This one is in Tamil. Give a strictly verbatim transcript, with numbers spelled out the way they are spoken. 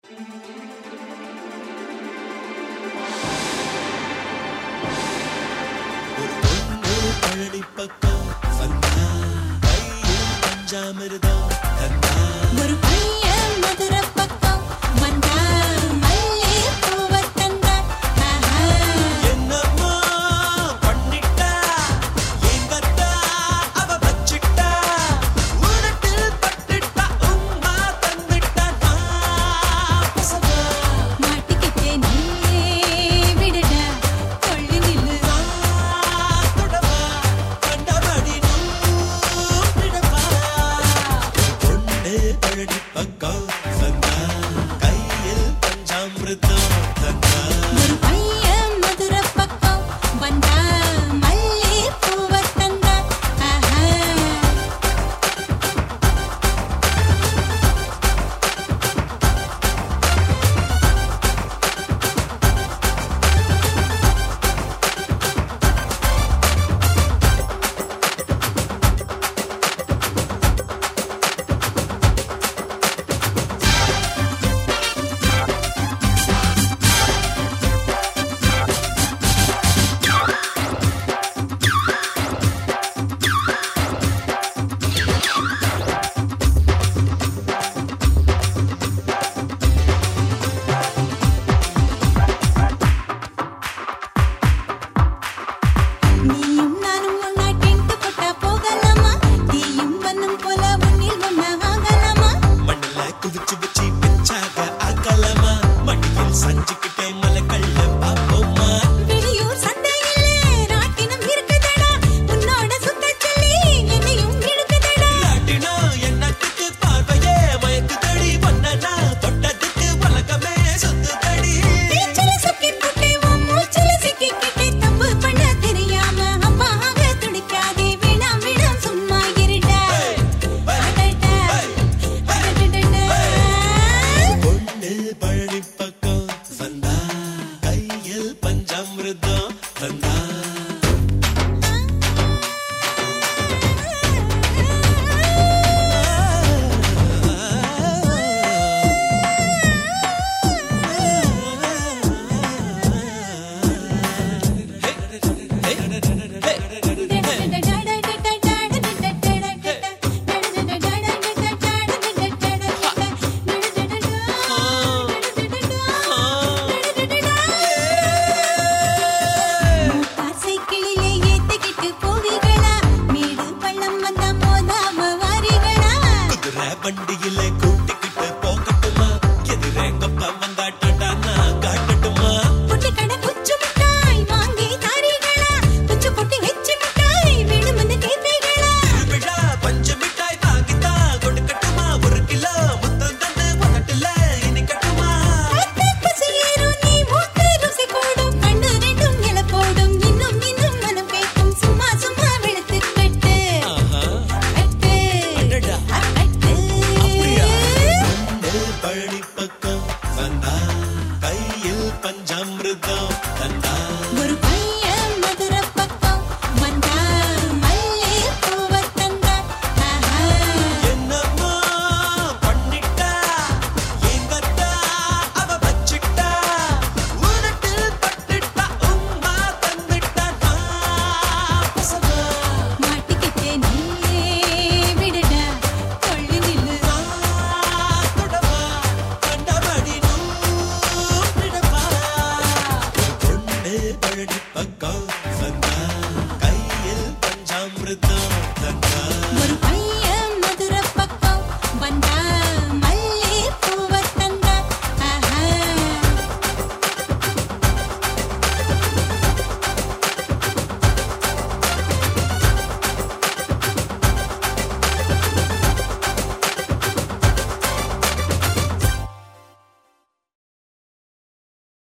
பழனி பக்கம் வந்தா கையில் பஞ்சாமிர்தம் தந்தா ஒரு பையன் மதுரை பக்கம் வந்தா மல்லி பூவை தந்தா என்னம்மா பண்ணிட்டா எங்கத்தா அவ வச்சிட்டா உனட்டில் பட்டுட்டா உம்மா தந்துட்டா பசமா மாட்டிக்கிட்டே நீ விடுடா கொள்ளு நில்லு தொடவா கண்டபடி நூற்றிடவா பொண்ணு பழனி பக்கம் வந்தா கையில் பஞ்சாமிர்தம் தந்தா ஒரு பையன் மதுரை பக்கம் வந்தா மல்லி பூவை தந்தா நீயும் நானும் ஒன்னா டென்ட் போட்டா போகலாமா நீயும் வண்ணும் போல உன்னில் ஒன்னா ஆகலாமா மண்ணுல குதிச்சு வச்சு பிச்சாக ஆக்கலாமா மடியில் சஞ்சுக்கிட்டே மலை கள்ள பாப்போமா வெளியூர் சந்தையிலே ராட்டினம் இருக்குதடா உன்னோட சுத்த சொல்லி என்னையும் இழுக்குதடா லாட்டினா என்னத்துக்கு பார்வையே மயக்கு தடி பண்ணனா தொட்டதுக்கு உலகமே சுத்து தடி பேச்சில சொக்கி போட்டே உன் மூச்சில சிக்கிக்கிட்டே தப்பு பண்ண தெரியாம அம்மாக துடிக்காதே வேணாம் வேணாம் சும்மா இருடா அடடா அடடடா பொண்ணு பழனி பக்கம் வந்தா கையில் பஞ்சாமிர்தம் தந்தா சைக்கிளிலே ஏத்திக்கிட்டு போவீங்களா மேடு பள்ளம் வந்தா மோதாம வாரீங்களா குதிரை வண்டியில கூட்டிக்கிட்டு போகட்டுமா எதிரேங்கப்பா வந்தாட்டா நான் காட்டட்டுமா புட்டி கடை குச்சு மிட்டாய் வாங்கி தாரீங்களா குச்சு பொட்டி வெச்சு மிட்டாய் வேணுமென்னு கேட்பீங்களா திருவிழா பஞ்சு மிட்டாய் தாங்கித்தா கொடுக்கட்டுமா ஒரு கிலோ முத்தம் தந்து பக்கத்துல இனிக்கட்டுமா அத்தை பசி ஏறும் நீ மூக்கு ருசி கூடும் கண்ணு ரெண்டும் இல போடும் இன்னும் இன்னும் மனம் கேட்கும் சும்மா சும்மா வெளுத்து கட்டு ஆஹா கட்டு அடடா. கட்டு அப்படியா? பொண்ணு பழனி பக்கம் வந்தா கையில் பஞ்சாமிர்தம் தந்தா ஒரு பையன் மதுரை பக்கம் வந்தா மல்லி பூவை தந்தா என்னம்மா பண்ணிட்டா எங்கத்தா அவ வச்சிட்டா உனட்டில் பட்டுட்டா உம்மா தந்துட்டா பசமா மாட்டிக்கிட்டே நீ விடுடா கொள்ளு நில்லு தொடவா கண்டபடி நூற்றிடவா பொண்ணு பழனி பக்கம் வந்தா கையில் பஞ்சாமிர்தம் தந்தா